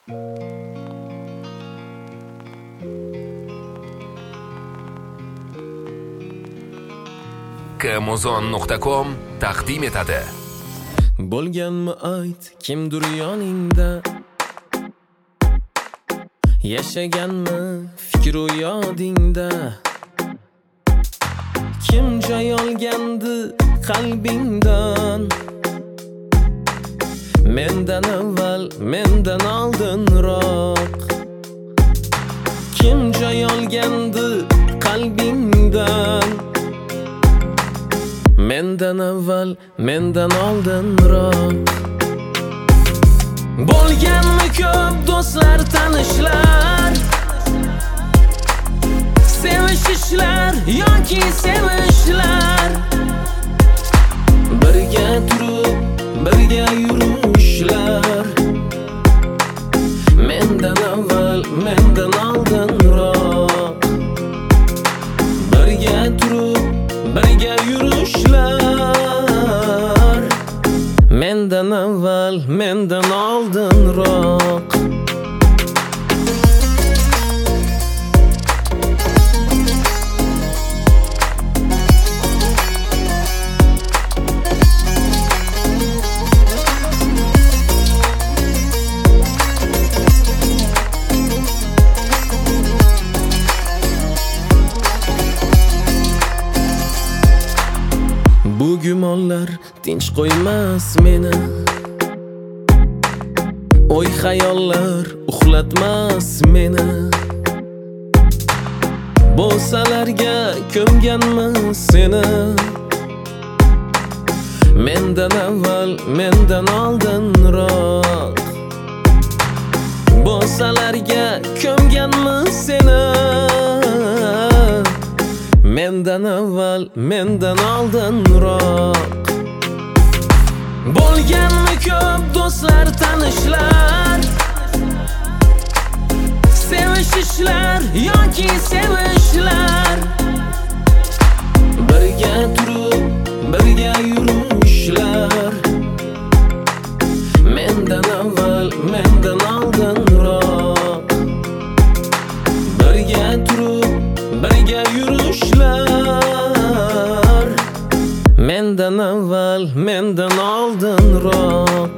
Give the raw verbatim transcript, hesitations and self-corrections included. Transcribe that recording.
Kmozon nuqta com taqdim etadi. Bo'lganmi ayt, kimdir yoningda? Yashaganmi fikru yodingda? Kim joy olgandi qalbingdan? Mendan avval, mendan oldinroq. Kim joy olgandi qalbingdan? Mendan avval, mendan oldinroq. Bo'lganmi ko'p do'stlar, tanishlar, sevishishlar yoki sevishlar, birga turib, birga yurishlar. Mendan avval, mendan oldinroq. Birga turib, birga yurishlar. Mendan avval, mendan oldinroq. Bu gumonlar tinch qo'ymas meni, o'y xayollar uxlatmas meni. Bo'lsalarga ko'mganmi seni? Mendan avval, mendan oldinroq. Bo'lsalarga ko'mganmi seni? Mendan avval, mendan oldinroq. Bo'lganmi ko'p do'stlar, tanishlar, sevishishlar yoki sevishlar, birga turib, birga yurishlar. Mendan avval, mendan oldinroq. Birga turib, birga yurishlar. Mendan avval, mendan oldinroq.